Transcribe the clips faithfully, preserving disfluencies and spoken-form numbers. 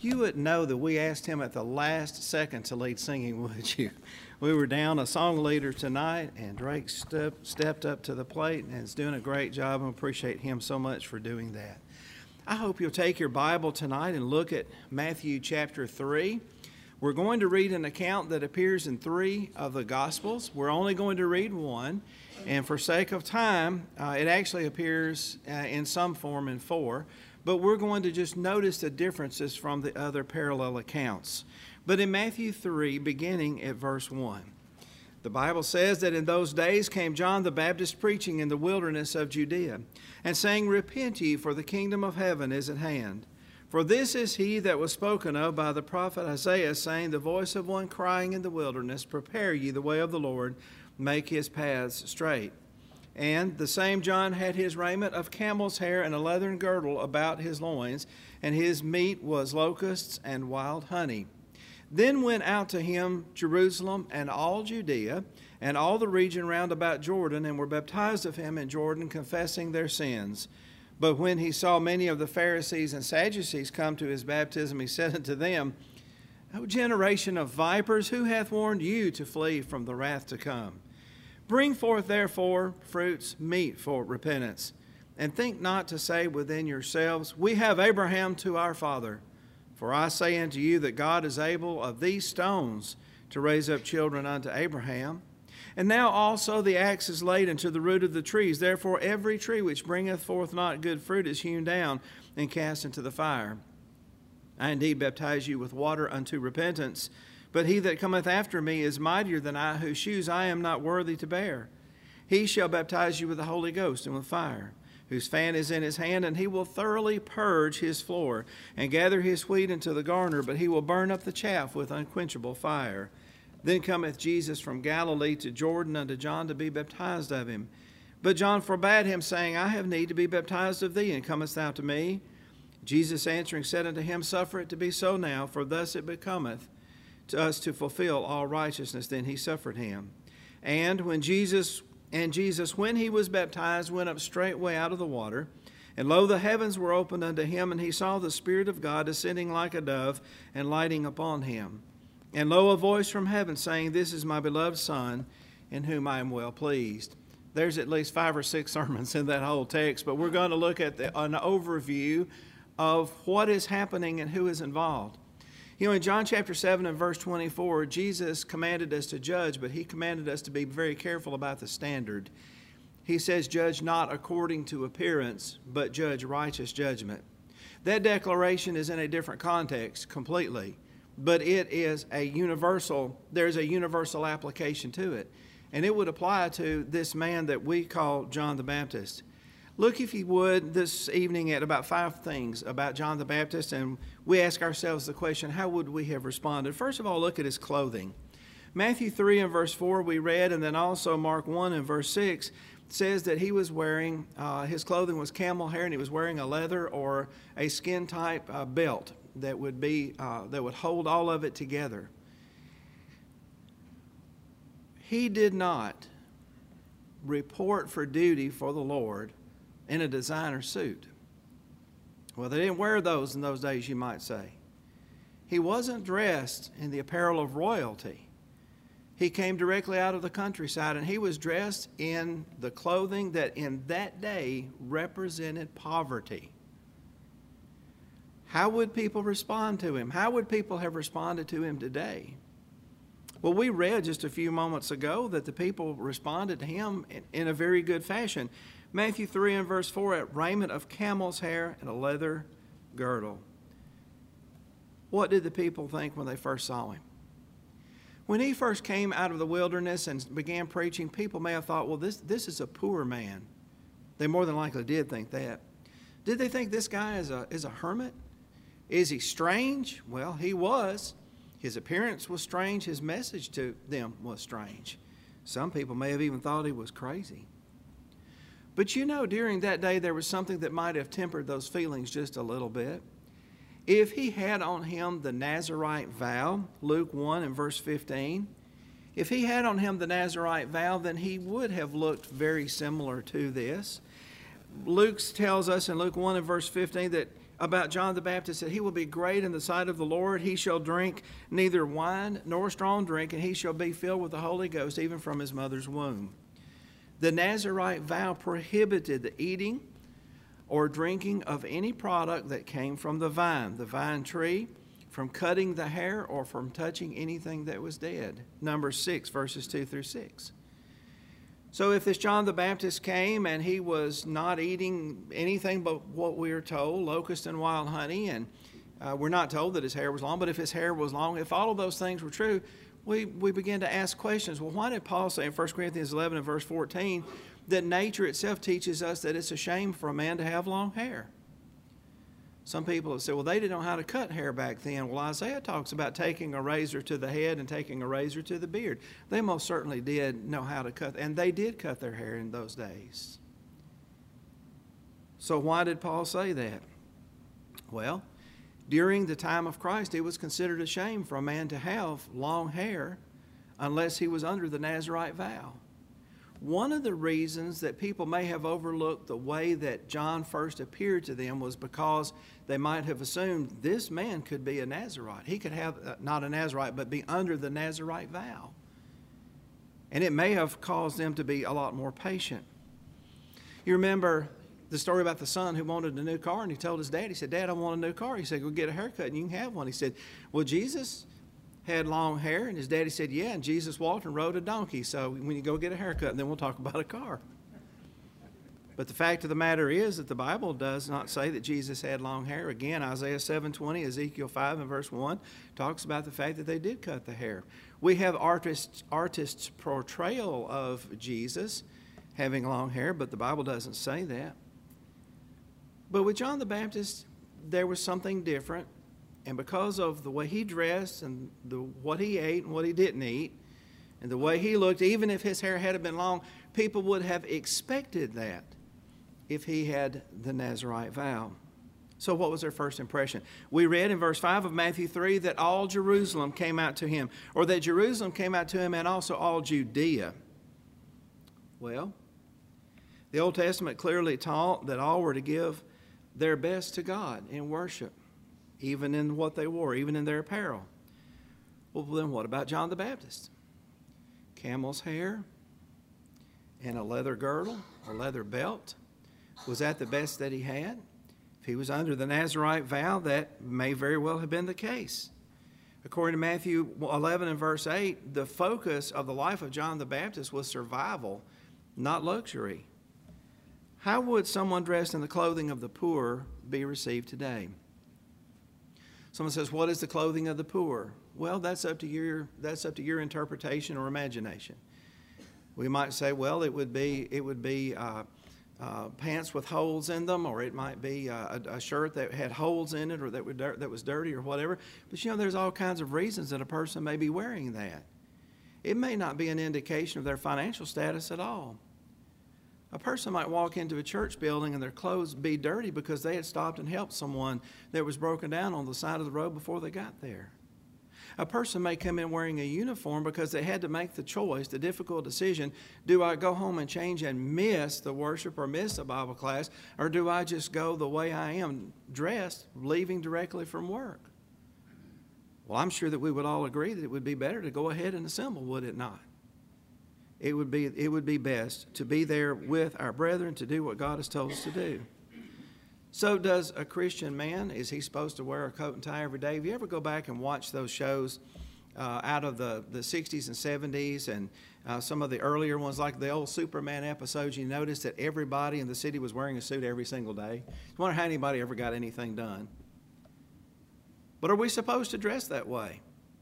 You wouldn't know that we asked him at the last second to lead singing, would you? We were down a song leader tonight, and Drake step, stepped up to the plate and is doing a great job, and appreciate him so much for doing that. I hope you'll take your Bible tonight and look at Matthew chapter three. We're going to read an account that appears in three of the Gospels. We're only going to read one, and for sake of time, uh, it actually appears uh, in some form in four. But we're going to just notice the differences from the other parallel accounts. But in Matthew three, beginning at verse one, the Bible says that in those days came John the Baptist preaching in the wilderness of Judea, and saying, Repent ye, for the kingdom of heaven is at hand. For this is he that was spoken of by the prophet Isaiah, saying, The voice of one crying in the wilderness, Prepare ye the way of the Lord, make his paths straight. And the same John had his raiment of camel's hair and a leathern girdle about his loins, and his meat was locusts and wild honey. Then went out to him Jerusalem and all Judea, and all the region round about Jordan, and were baptized of him in Jordan, confessing their sins. But when he saw many of the Pharisees and Sadducees come to his baptism, he said unto them, O generation of vipers, who hath warned you to flee from the wrath to come? Bring forth therefore fruits meet for repentance, and think not to say within yourselves, We have Abraham to our father. For I say unto you that God is able of these stones to raise up children unto Abraham. And now also the axe is laid unto the root of the trees. Therefore every tree which bringeth forth not good fruit is hewn down and cast into the fire. I indeed baptize you with water unto repentance, but he that cometh after me is mightier than I, whose shoes I am not worthy to bear. He shall baptize you with the Holy Ghost and with fire, whose fan is in his hand, and he will thoroughly purge his floor, and gather his wheat into the garner, but he will burn up the chaff with unquenchable fire. Then cometh Jesus from Galilee to Jordan unto John to be baptized of him. But John forbade him, saying, I have need to be baptized of thee, and comest thou to me? Jesus answering said unto him, Suffer it to be so now, for thus it becometh to us to fulfill all righteousness. Then he suffered him. And when Jesus and Jesus, when he was baptized, went up straightway out of the water. And lo, the heavens were opened unto him, and he saw the Spirit of God descending like a dove and lighting upon him. And lo, a voice from heaven saying, This is my beloved Son, in whom I am well pleased. There's at least five or six sermons in that whole text, but we're going to look at the, an overview of what is happening and who is involved. You know, in John chapter seven and verse twenty-four, Jesus commanded us to judge, but he commanded us to be very careful about the standard. He says, Judge not according to appearance, but judge righteous judgment. That declaration is in a different context completely, but it is a universal, there's a universal application to it. And it would apply to this man that we call John the Baptist. Look, if you would, this evening at about five things about John the Baptist, and we ask ourselves the question, how would we have responded? First of all, look at his clothing. Matthew three and verse four we read, and then also Mark one and verse six says that he was wearing, uh, his clothing was camel hair, and he was wearing a leather or a skin-type uh, belt that would be, uh, that would hold all of it together. He did not report for duty for the Lord in a designer suit. Well, they didn't wear those in those days, you might say. He wasn't dressed in the apparel of royalty. He came directly out of the countryside, and he was dressed in the clothing that in that day represented poverty. How would people respond to him? How would people have responded to him today? Well, we read just a few moments ago that the people responded to him in, in a very good fashion. Matthew three and verse four, a raiment of camel's hair and a leather girdle. What did the people think when they first saw him? When he first came out of the wilderness and began preaching, people may have thought, well, this, this is a poor man. They more than likely did think that. Did they think this guy is a, is a hermit? Is he strange? Well, he was. His appearance was strange. His message to them was strange. Some people may have even thought he was crazy. But you know, during that day, there was something that might have tempered those feelings just a little bit. If he had on him the Nazirite vow, Luke one and verse fifteen, if he had on him the Nazirite vow, then he would have looked very similar to this. Luke tells us in Luke one and verse fifteen that about John the Baptist that he will be great in the sight of the Lord. He shall drink neither wine nor strong drink, and he shall be filled with the Holy Ghost even from his mother's womb. The Nazirite vow prohibited the eating or drinking of any product that came from the vine, the vine tree, from cutting the hair, or from touching anything that was dead. Numbers six, verses two through six. So if this John the Baptist came and he was not eating anything but what we are told, locust and wild honey, and uh, we're not told that his hair was long, but if his hair was long, if all of those things were true, we, we begin to ask questions. Well, why did Paul say in First Corinthians eleven and verse fourteen that nature itself teaches us that it's a shame for a man to have long hair? Some people have said, well, they didn't know how to cut hair back then. Well, Isaiah talks about taking a razor to the head and taking a razor to the beard. They most certainly did know how to cut, and they did cut their hair in those days. So why did Paul say that? Well, during the time of Christ, it was considered a shame for a man to have long hair unless he was under the Nazirite vow. One of the reasons that people may have overlooked the way that John first appeared to them was because they might have assumed this man could be a Nazirite. He could have, uh, not a Nazirite, but be under the Nazirite vow. And it may have caused them to be a lot more patient. You remember the story about the son who wanted a new car, and he told his dad, he said, Dad, I want a new car. He said, go get a haircut and you can have one. He said, well, Jesus had long hair, and his daddy said, yeah, and Jesus walked and rode a donkey, so when you go get a haircut, and then we'll talk about a car. But the fact of the matter is that the Bible does not say that Jesus had long hair. Again, Isaiah seven twenty, Ezekiel five and verse one talks about the fact that they did cut the hair. We have artists' artists' portrayal of Jesus having long hair, but the Bible doesn't say that. But with John the Baptist, there was something different. And because of the way he dressed and the, what he ate and what he didn't eat and the way he looked, even if his hair had been long, people would have expected that if he had the Nazirite vow. So what was their first impression? We read in verse five of Matthew three that all Jerusalem came out to him, or that Jerusalem came out to him and also all Judea. Well, the Old Testament clearly taught that all were to give their best to God in worship, even in what they wore, even in their apparel. Well, then what about John the Baptist? Camel's hair and a leather girdle, a leather belt. Was that the best that he had? If he was under the Nazirite vow, that may very well have been the case. According to Matthew eleven and verse eight, the focus of the life of John the Baptist was survival, not luxury. How would someone dressed in the clothing of the poor be received today? Someone says, what is the clothing of the poor? Well, that's up to your, that's up to your interpretation or imagination. We might say, well, it would be, it would be uh, uh, pants with holes in them, or it might be uh, a, a shirt that had holes in it, or that, would, that was dirty or whatever. But, you know, there's all kinds of reasons that a person may be wearing that. It may not be an indication of their financial status at all. A person might walk into a church building and their clothes be dirty because they had stopped and helped someone that was broken down on the side of the road before they got there. A person may come in wearing a uniform because they had to make the choice, the difficult decision, do I go home and change and miss the worship or miss the Bible class, or do I just go the way I am dressed, leaving directly from work? Well, I'm sure that we would all agree that it would be better to go ahead and assemble, would it not? It would be, it would be best to be there with our brethren to do what God has told us to do. So does a Christian man. Is he supposed to wear a coat and tie every day? If you ever go back and watch those shows uh, out of the, the sixties and seventies and uh, some of the earlier ones, like the old Superman episodes, you notice that everybody in the city was wearing a suit every single day. I wonder how anybody ever got anything done. But are we supposed to dress that way?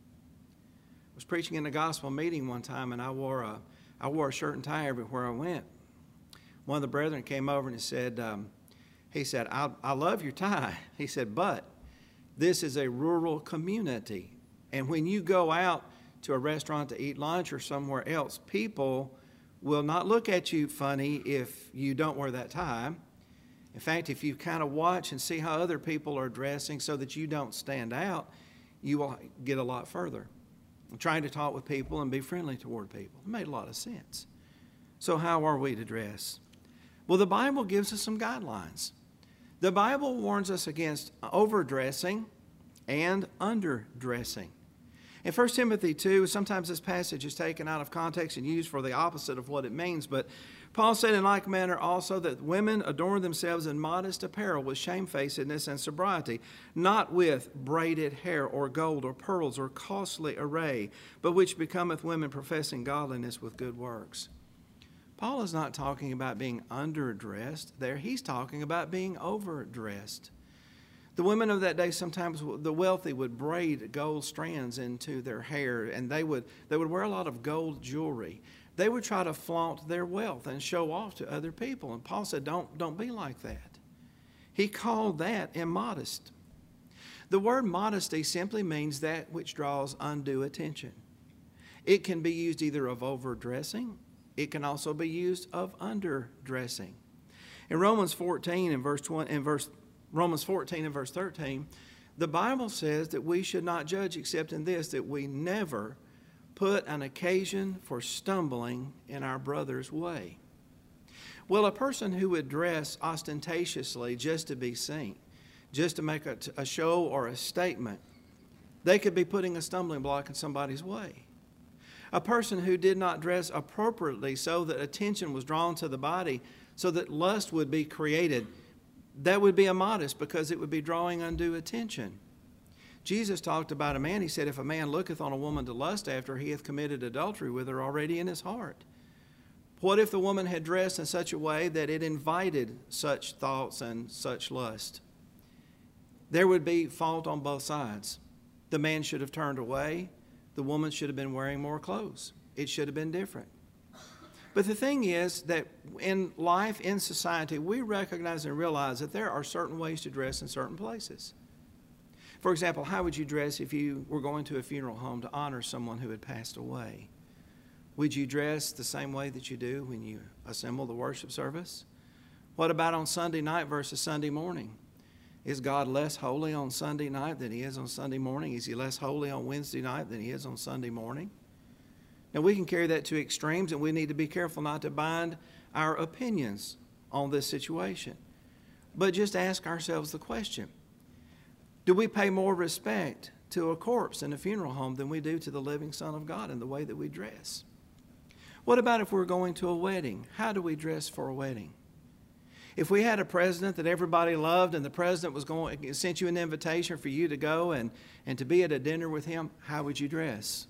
I was preaching in a gospel meeting one time, and I wore a I wore a shirt and tie everywhere I went. One of the brethren came over and he said, um, he said, I, I love your tie. He said, but this is a rural community. And when you go out to a restaurant to eat lunch or somewhere else, people will not look at you funny if you don't wear that tie. In fact, if you kind of watch and see how other people are dressing so that you don't stand out, you will get a lot further. Trying to talk with people and be friendly toward people. It made a lot of sense. So how are we to dress? Well, the Bible gives us some guidelines. The Bible warns us against overdressing and underdressing. In First Timothy two, sometimes this passage is taken out of context and used for the opposite of what it means, but Paul said in like manner also that women adorn themselves in modest apparel with shamefacedness and sobriety, not with braided hair or gold or pearls or costly array, but which becometh women professing godliness with good works. Paul is not talking about being underdressed there. He's talking about being overdressed. The women of that day, sometimes the wealthy would braid gold strands into their hair, and they would, they would wear a lot of gold jewelry. They would try to flaunt their wealth and show off to other people. And Paul said, don't, don't be like that. He called that immodest. The word modesty simply means that which draws undue attention. It can be used either of overdressing. It can also be used of underdressing. In Romans fourteen and verse twenty, in verse Romans fourteen and verse thirteen, the Bible says that we should not judge except in this, that we never put an occasion for stumbling in our brother's way. Well, a person who would dress ostentatiously just to be seen, just to make a, a show or a statement, they could be putting a stumbling block in somebody's way. A person who did not dress appropriately so that attention was drawn to the body, so that lust would be created, that would be immodest because it would be drawing undue attention. Jesus talked about a man. He said, if a man looketh on a woman to lust after, he hath committed adultery with her already in his heart. What if the woman had dressed in such a way that it invited such thoughts and such lust? There would be fault on both sides. The man should have turned away. The woman should have been wearing more clothes. It should have been different. But the thing is that in life, in society, we recognize and realize that there are certain ways to dress in certain places. For example, how would you dress if you were going to a funeral home to honor someone who had passed away? Would you dress the same way that you do when you assemble the worship service? What about on Sunday night versus Sunday morning? Is God less holy on Sunday night than he is on Sunday morning? Is he less holy on Wednesday night than he is on Sunday morning? Now, we can carry that to extremes, and we need to be careful not to bind our opinions on this situation. But just ask ourselves the question, do we pay more respect to a corpse in a funeral home than we do to the living Son of God in the way that we dress? What about if we're going to a wedding? How do we dress for a wedding? If we had a president that everybody loved and the president was going sent you an invitation for you to go and, and to be at a dinner with him, how would you dress?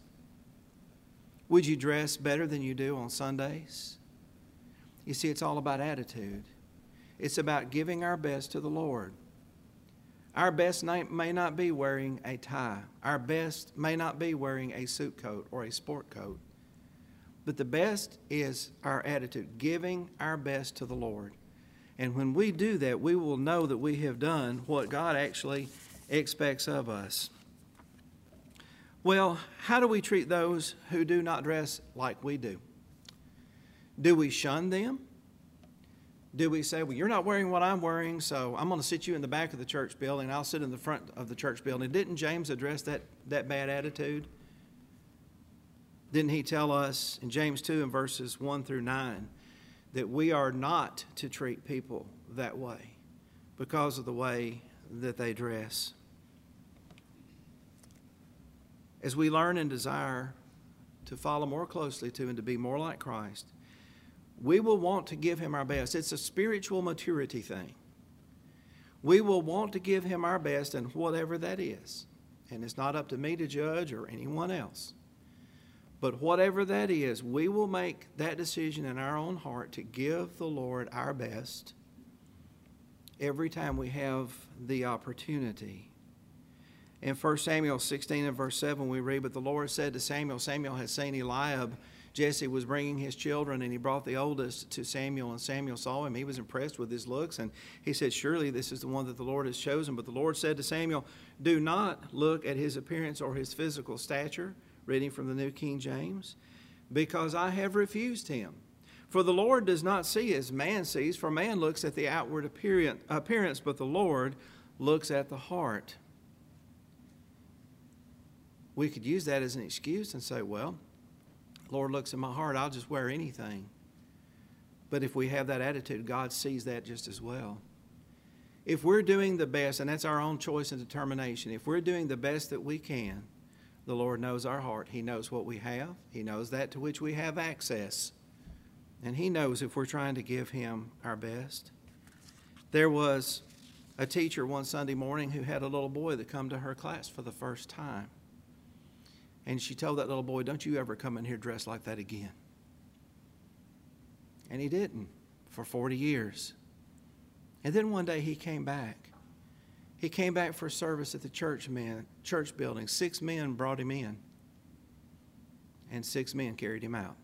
Would you dress better than you do on Sundays? You see, it's all about attitude. It's about giving our best to the Lord. Our best may not be wearing a tie. Our best may not be wearing a suit coat or a sport coat. But the best is our attitude, giving our best to the Lord. And when we do that, we will know that we have done what God actually expects of us. Well, how do we treat those who do not dress like we do? Do we shun them? Do we say, well, you're not wearing what I'm wearing, so I'm going to sit you in the back of the church building, and I'll sit in the front of the church building? Didn't James address that, that bad attitude? Didn't he tell us in James two and verses one through nine that we are not to treat people that way because of the way that they dress? As we learn and desire to follow more closely to and to be more like Christ, we will want to give him our best. It's a spiritual maturity thing. We will want to give him our best in whatever that is. And it's not up to me to judge or anyone else. But whatever that is, we will make that decision in our own heart to give the Lord our best every time we have the opportunity. In First Samuel sixteen and verse seven, we read, but the Lord said to Samuel, Samuel had seen Eliab. Jesse was bringing his children, and he brought the oldest to Samuel, and Samuel saw him. He was impressed with his looks, and he said, surely this is the one that the Lord has chosen. But the Lord said to Samuel, do not look at his appearance or his physical stature, reading from the New King James, because I have refused him. For the Lord does not see as man sees, for man looks at the outward appearance, but the Lord looks at the heart. We could use that as an excuse and say, well, Lord looks at my heart, I'll just wear anything. But if we have that attitude, God sees that just as well. If we're doing the best, and that's our own choice and determination, if we're doing the best that we can, the Lord knows our heart. He knows what we have. He knows that to which we have access. And He knows if we're trying to give Him our best. There was a teacher one Sunday morning who had a little boy that come to her class for the first time. And she told that little boy, "Don't you ever come in here dressed like that again." And he didn't for forty years. And then one day he came back. He came back for service at the church man, church building. Six men brought him in. And six men carried him out.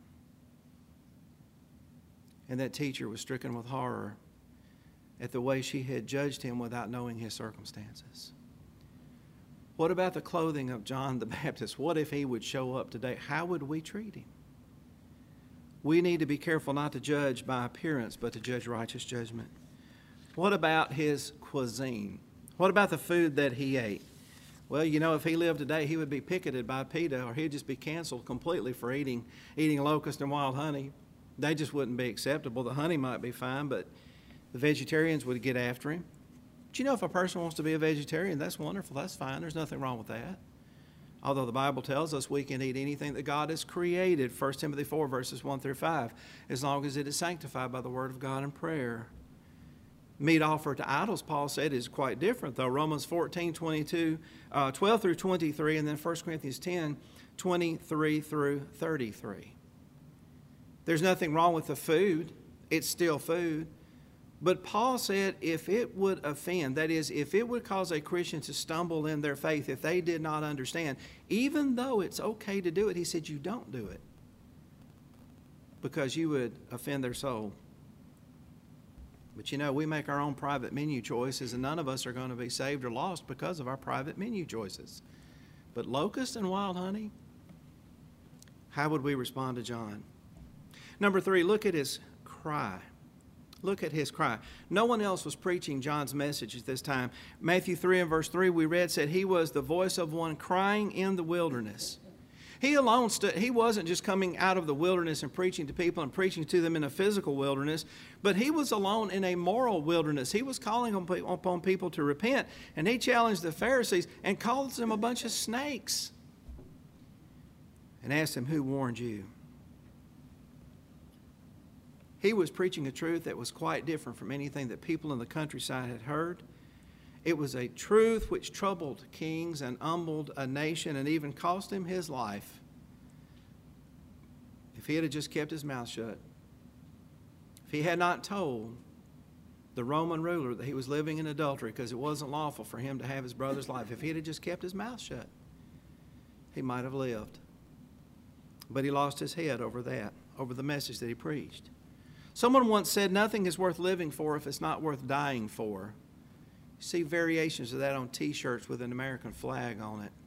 And that teacher was stricken with horror at the way she had judged him without knowing his circumstances. What about the clothing of John the Baptist? What if he would show up today? How would we treat him? We need to be careful not to judge by appearance, but to judge righteous judgment. What about his cuisine? What about the food that he ate? Well, you know, if he lived today, he would be picketed by PETA, or he'd just be canceled completely for eating eating locust and wild honey. They just wouldn't be acceptable. The honey might be fine, but the vegetarians would get after him. But you know, if a person wants to be a vegetarian, that's wonderful. That's fine. There's nothing wrong with that. Although the Bible tells us we can eat anything that God has created, First Timothy four, verses one through five, as long as it is sanctified by the word of God and prayer. Meat offered to idols, Paul said, is quite different, though. Romans fourteen, twenty-two, uh, twelve through twenty-three, and then First Corinthians ten, twenty-three through thirty-three. There's nothing wrong with the food. It's still food. But Paul said if it would offend, that is, if it would cause a Christian to stumble in their faith, if they did not understand, even though it's okay to do it, he said you don't do it because you would offend their soul. But you know, we make our own private menu choices, and none of us are going to be saved or lost because of our private menu choices. But locust and wild honey, how would we respond to John? Number three, look at his cry. Look at his cry. No one else was preaching John's message at this time. Matthew three and verse three we read said he was the voice of one crying in the wilderness. He alone stood, he wasn't just coming out of the wilderness and preaching to people and preaching to them in a physical wilderness, but he was alone in a moral wilderness. He was calling upon people to repent, and he challenged the Pharisees and called them a bunch of snakes and asked them, "Who warned you?" He was preaching a truth that was quite different from anything that people in the countryside had heard. It was a truth which troubled kings and humbled a nation and even cost him his life. If he had just kept his mouth shut, if he had not told the Roman ruler that he was living in adultery because it wasn't lawful for him to have his brother's life, if he had just kept his mouth shut, he might have lived. But he lost his head over that, over the message that he preached. Someone once said, nothing is worth living for if it's not worth dying for. You see variations of that on T-shirts with an American flag on it,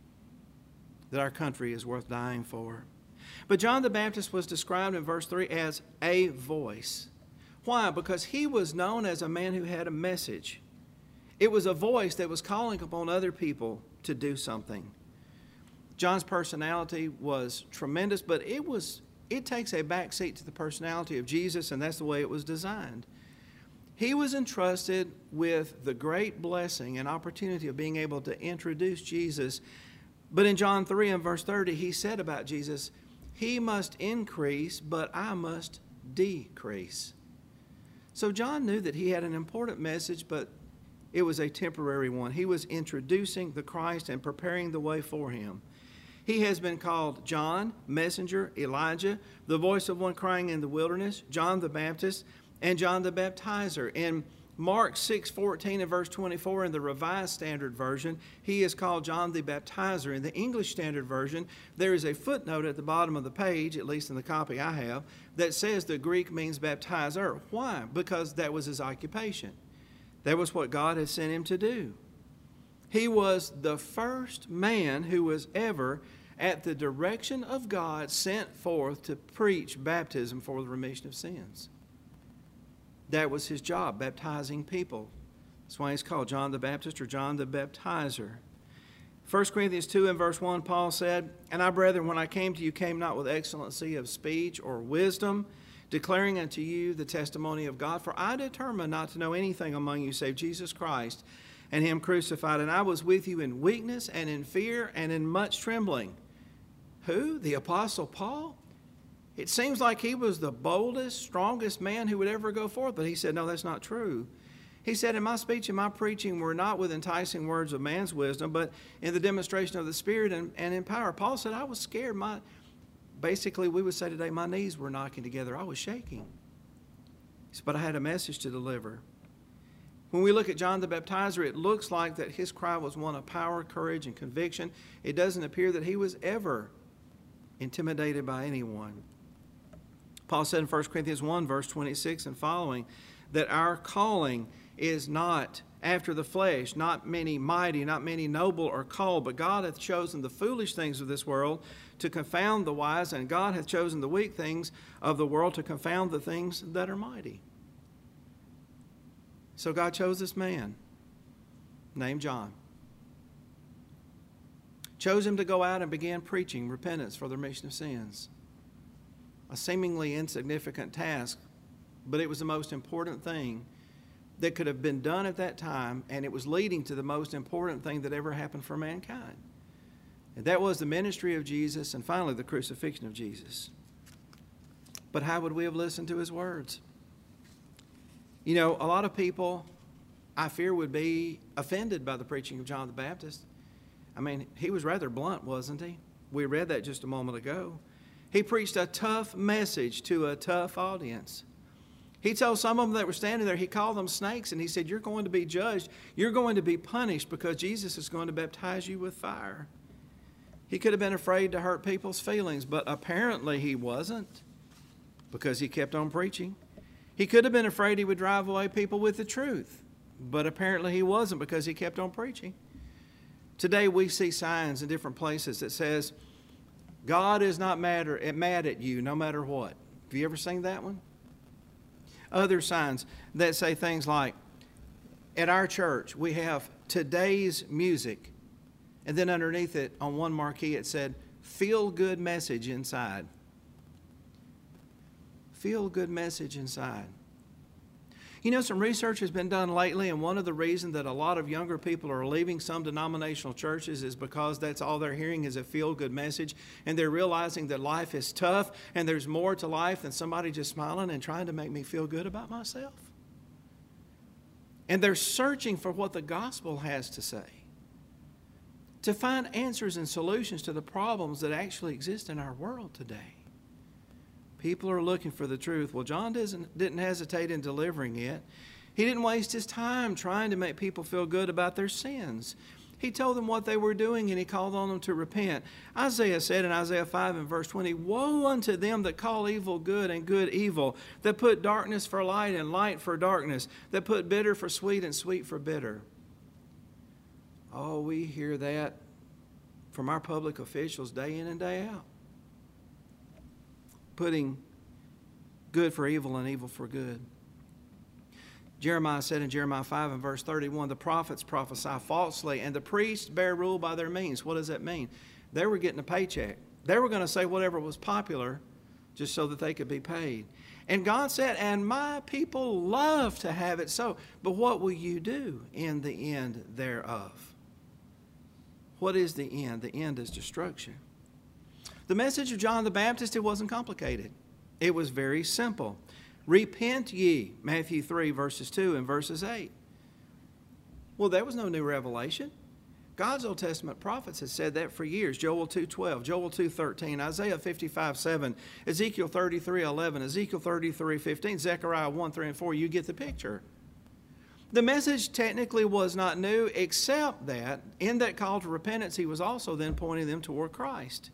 that our country is worth dying for. But John the Baptist was described in verse three as a voice. Why? Because he was known as a man who had a message. It was a voice that was calling upon other people to do something. John's personality was tremendous, but it was it takes a backseat to the personality of Jesus, and that's the way it was designed. He was entrusted with the great blessing and opportunity of being able to introduce Jesus. But in John three and verse thirty, he said about Jesus, he must increase, but I must decrease. So John knew that he had an important message, but it was a temporary one. He was introducing the Christ and preparing the way for him. He has been called John, messenger, Elijah, the voice of one crying in the wilderness, John the Baptist, and John the Baptizer. In Mark six fourteen and verse twenty-four in the Revised Standard Version, he is called John the Baptizer. In the English Standard Version, there is a footnote at the bottom of the page, at least in the copy I have, that says the Greek means baptizer. Why? Because that was his occupation. That was what God had sent him to do. He was the first man who was ever, at the direction of God, sent forth to preach baptism for the remission of sins. That was his job, baptizing people. That's why he's called John the Baptist or John the Baptizer. First Corinthians two and verse one, Paul said, "And I, brethren, when I came to you, came not with excellency of speech or wisdom, declaring unto you the testimony of God. For I determined not to know anything among you save Jesus Christ and him crucified. And I was with you in weakness and in fear and in much trembling. Who? The Apostle Paul? It seems like he was the boldest, strongest man who would ever go forth. But he said, no, that's not true. He said, in my speech and my preaching were not with enticing words of man's wisdom, but in the demonstration of the Spirit and, and in power. Paul said, I was scared. My, basically, we would say today, my knees were knocking together. I was shaking. He said, but I had a message to deliver. When we look at John the Baptizer, it looks like that his cry was one of power, courage, and conviction. It doesn't appear that he was ever intimidated by anyone. Paul said in First Corinthians one, verse twenty-six and following, that our calling is not after the flesh, not many mighty, not many noble or called, but God hath chosen the foolish things of this world to confound the wise, and God hath chosen the weak things of the world to confound the things that are mighty. So God chose this man named John. Chose him to go out and begin preaching repentance for the remission of sins. A seemingly insignificant task, but it was the most important thing that could have been done at that time, and it was leading to the most important thing that ever happened for mankind. And that was the ministry of Jesus and finally the crucifixion of Jesus. But how would we have listened to his words? You know, a lot of people, I fear, would be offended by the preaching of John the Baptist. I mean, he was rather blunt, wasn't he? We read that just a moment ago. He preached a tough message to a tough audience. He told some of them that were standing there, he called them snakes, and he said, you're going to be judged. You're going to be punished because Jesus is going to baptize you with fire. He could have been afraid to hurt people's feelings, but apparently he wasn't, because he kept on preaching. He could have been afraid he would drive away people with the truth, but apparently he wasn't, because he kept on preaching. Today we see signs in different places that says, God is not mad, or, mad at you no matter what. Have you ever seen that one? Other signs that say things like, at our church we have today's music, and then underneath it on one marquee it said, feel good message inside. Feel good message inside. You know, some research has been done lately, and one of the reasons that a lot of younger people are leaving some denominational churches is because that's all they're hearing is a feel-good message, and they're realizing that life is tough, and there's more to life than somebody just smiling and trying to make me feel good about myself. And they're searching for what the gospel has to say, to find answers and solutions to the problems that actually exist in our world today. People are looking for the truth. Well, John doesn't, didn't hesitate in delivering it. He didn't waste his time trying to make people feel good about their sins. He told them what they were doing, and he called on them to repent. Isaiah said in Isaiah five and verse twenty, woe unto them that call evil good and good evil, that put darkness for light and light for darkness, that put bitter for sweet and sweet for bitter. Oh, we hear that from our public officials day in and day out. Putting good for evil and evil for good. Jeremiah said in Jeremiah five and verse thirty-one, the prophets prophesy falsely, and the priests bear rule by their means. What does that mean? They were getting a paycheck. They were going to say whatever was popular just so that they could be paid. And God said, and my people love to have it so. But what will you do in the end thereof? What is the end? The end is destruction. The message of John the Baptist, it wasn't complicated. It was very simple. Repent ye, Matthew three, verses two and verses eight. Well, there was no new revelation. God's Old Testament prophets had said that for years. Joel two twelve, Joel two thirteen, Isaiah fifty-five seven, Ezekiel thirty-three eleven, Ezekiel thirty-three fifteen, Zechariah one three and four. You get the picture. The message technically was not new, except that in that call to repentance, he was also then pointing them toward Christ.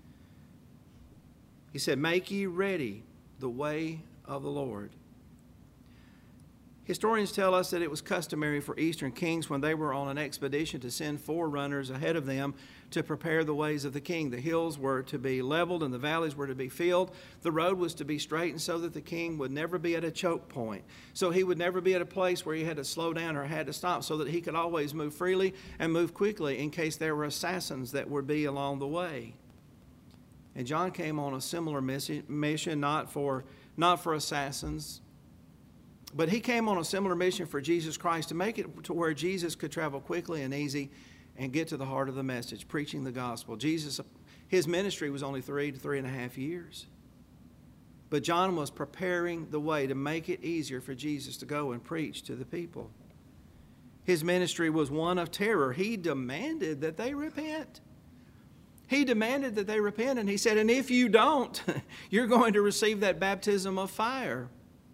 He said, make ye ready the way of the Lord. Historians tell us that it was customary for Eastern kings when they were on an expedition to send forerunners ahead of them to prepare the ways of the king. The hills were to be leveled and the valleys were to be filled. The road was to be straightened so that the king would never be at a choke point. So he would never be at a place where he had to slow down or had to stop, so that he could always move freely and move quickly in case there were assassins that would be along the way. And John came on a similar mission, not for not for assassins. But he came on a similar mission for Jesus Christ to make it to where Jesus could travel quickly and easy and get to the heart of the message, preaching the gospel. Jesus, his ministry was only three to three and a half years. But John was preparing the way to make it easier for Jesus to go and preach to the people. His ministry was one of terror. He demanded that they repent. He demanded that they repent, and he said, and if you don't, you're going to receive that baptism of fire.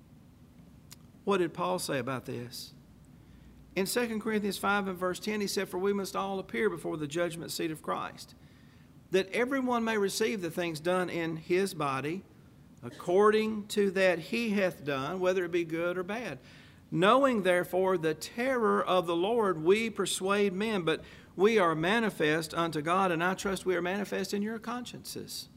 What did Paul say about this? In Second Corinthians five and verse ten, he said, for we must all appear before the judgment seat of Christ, that everyone may receive the things done in his body, according to that he hath done, whether it be good or bad. Knowing therefore the terror of the Lord, we persuade men, but we are manifest unto God, and I trust we are manifest in your consciences.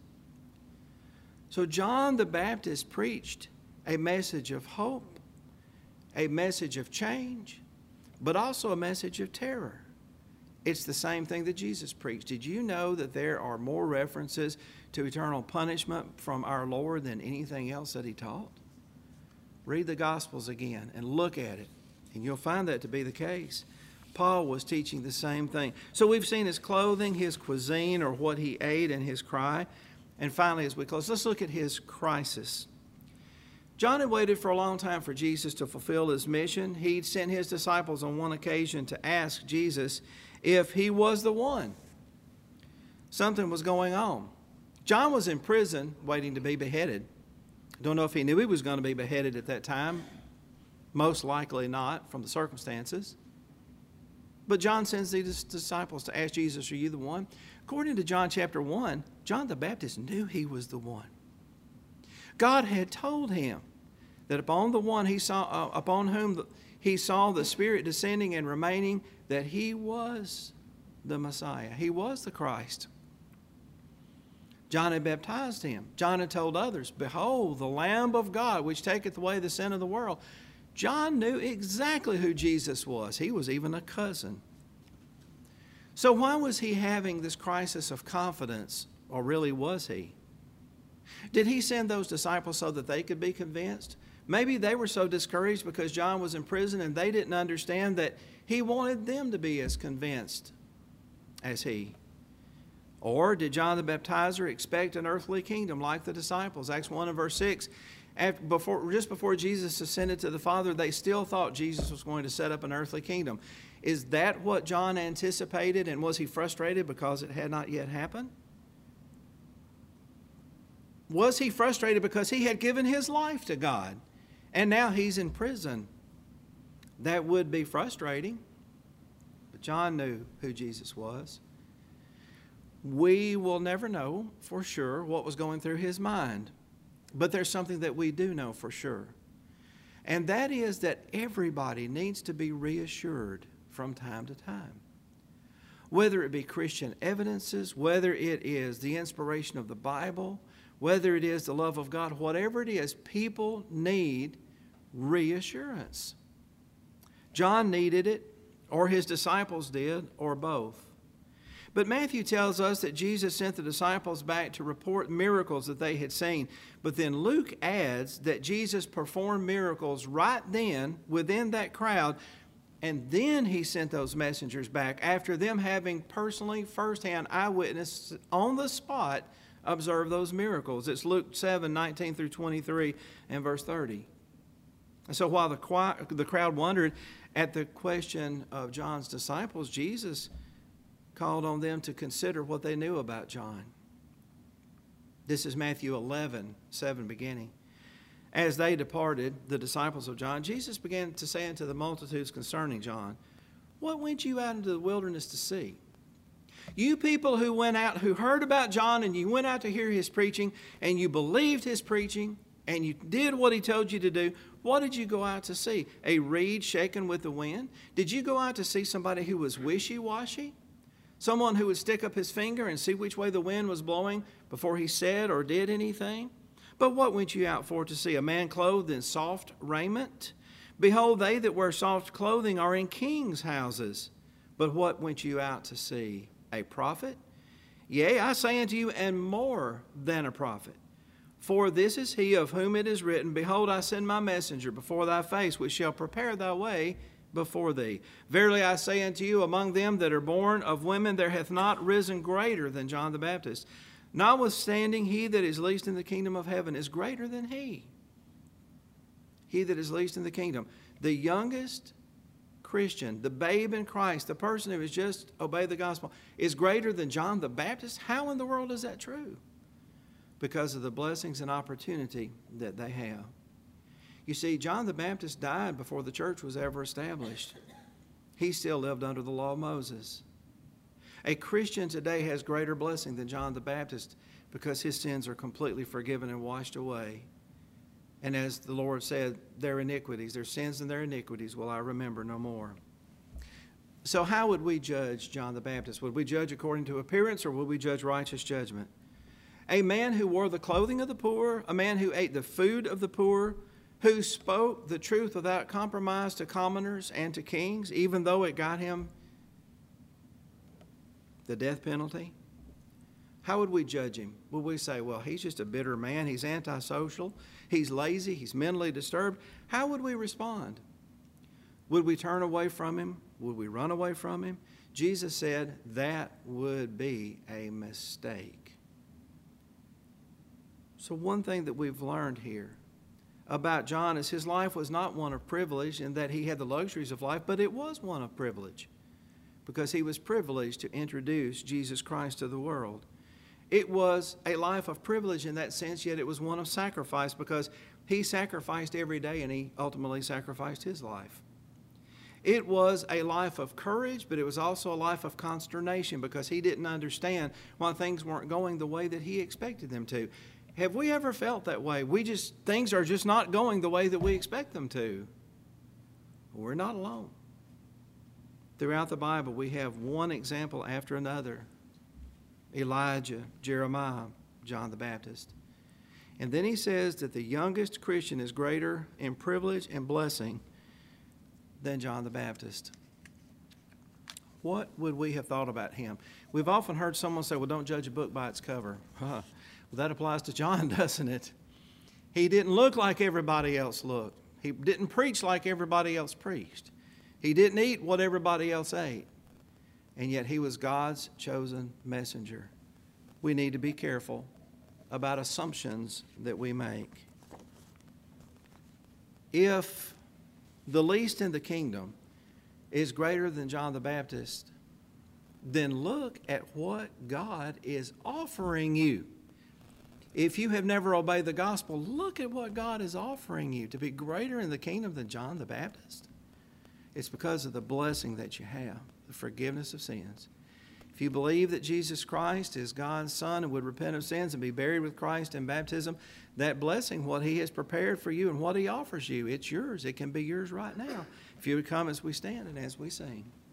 So John the Baptist preached a message of hope, a message of change, but also a message of terror. It's the same thing that Jesus preached. Did you know that there are more references to eternal punishment from our Lord than anything else that he taught? Read the Gospels again and look at it, and you'll find that to be the case. Paul was teaching the same thing. So we've seen his clothing, his cuisine, or what he ate, and his cry. And finally, as we close, let's look at his crisis. John had waited for a long time for Jesus to fulfill his mission. He'd sent his disciples on one occasion to ask Jesus if he was the one. Something was going on. John was in prison waiting to be beheaded. Don't know if he knew he was going to be beheaded at that time. Most likely not, from the circumstances. But John sends these disciples to ask Jesus, are you the one? According to John chapter one, John the Baptist knew he was the one. God had told him that upon the one he saw, uh, upon whom he saw the Spirit descending and remaining, that he was the Messiah. He was the Christ. John had baptized him. John had told others, behold, the Lamb of God, which taketh away the sin of the world. John knew exactly who Jesus was. He was even a cousin. So why was he having this crisis of confidence, or really was he? Did he send those disciples so that they could be convinced? Maybe they were so discouraged because John was in prison and they didn't understand that he wanted them to be as convinced as he. Or did John the Baptizer expect an earthly kingdom like the disciples? Acts one and verse six. After, before, just before Jesus ascended to the Father, they still thought Jesus was going to set up an earthly kingdom. Is that what John anticipated, and was he frustrated because it had not yet happened? Was he frustrated because he had given his life to God and now he's in prison? That would be frustrating. But John knew who Jesus was. We will never know for sure what was going through his mind. But there's something that we do know for sure. And that is that everybody needs to be reassured from time to time. Whether it be Christian evidences, whether it is the inspiration of the Bible, whether it is the love of God, whatever it is, people need reassurance. John needed it, or his disciples did, or both. But Matthew tells us that Jesus sent the disciples back to report miracles that they had seen. But then Luke adds that Jesus performed miracles right then within that crowd, and then he sent those messengers back after them having personally, firsthand, eyewitness on the spot observed those miracles. It's Luke seven, nineteen through twenty-three and verse thirty. And so while the, the crowd wondered at the question of John's disciples, Jesus called on them to consider what they knew about John. This is Matthew eleven, seven beginning. As they departed, the disciples of John, Jesus began to say unto the multitudes concerning John, what went you out into the wilderness to see? You people who went out, who heard about John, and you went out to hear his preaching, and you believed his preaching, and you did what he told you to do, what did you go out to see? A reed shaken with the wind? Did you go out to see somebody who was wishy-washy? Someone who would stick up his finger and see which way the wind was blowing before he said or did anything? But what went you out for to see? A man clothed in soft raiment? Behold, they that wear soft clothing are in kings' houses. But what went you out to see? A prophet? Yea, I say unto you, and more than a prophet. For this is he of whom it is written, Behold, I send my messenger before thy face, which shall prepare thy way before thee. Verily I say unto you, among them that are born of women, there hath not risen greater than John the Baptist. Notwithstanding, he that is least in the kingdom of heaven is greater than he. He that is least in the kingdom. The youngest Christian, the babe in Christ, the person who has just obeyed the gospel, is greater than John the Baptist. How in the world is that true? Because of the blessings and opportunity that they have. You see, John the Baptist died before the church was ever established. He still lived under the law of Moses. A Christian today has greater blessing than John the Baptist because his sins are completely forgiven and washed away. And as the Lord said, their iniquities, their sins and their iniquities will I remember no more. So how would we judge John the Baptist? Would we judge according to appearance, or would we judge righteous judgment? A man who wore the clothing of the poor, a man who ate the food of the poor, who spoke the truth without compromise to commoners and to kings, even though it got him the death penalty. How would we judge him? Would we say, well, he's just a bitter man, he's antisocial, he's lazy, he's mentally disturbed? How would we respond? Would we turn away from him? Would we run away from him? Jesus said that would be a mistake. So one thing that we've learned here about John is his life was not one of privilege in that he had the luxuries of life, but it was one of privilege because he was privileged to introduce Jesus Christ to the world. It was a life of privilege in that sense, yet it was one of sacrifice because he sacrificed every day and he ultimately sacrificed his life. It was a life of courage, but it was also a life of consternation because he didn't understand why things weren't going the way that he expected them to. Have we ever felt that way? We just, things are just not going the way that we expect them to. We're not alone. Throughout the Bible, we have one example after another. Elijah, Jeremiah, John the Baptist. And then he says that the youngest Christian is greater in privilege and blessing than John the Baptist. What would we have thought about him? We've often heard someone say, well, don't judge a book by its cover. Well, that applies to John, doesn't it? He didn't look like everybody else looked. He didn't preach like everybody else preached. He didn't eat what everybody else ate. And yet he was God's chosen messenger. We need to be careful about assumptions that we make. If the least in the kingdom is greater than John the Baptist, then look at what God is offering you. If you have never obeyed the gospel, look at what God is offering you to be greater in the kingdom than John the Baptist. It's because of the blessing that you have, the forgiveness of sins. If you believe that Jesus Christ is God's Son and would repent of sins and be buried with Christ in baptism, that blessing, what he has prepared for you and what he offers you, it's yours. It can be yours right now if you would come as we stand and as we sing.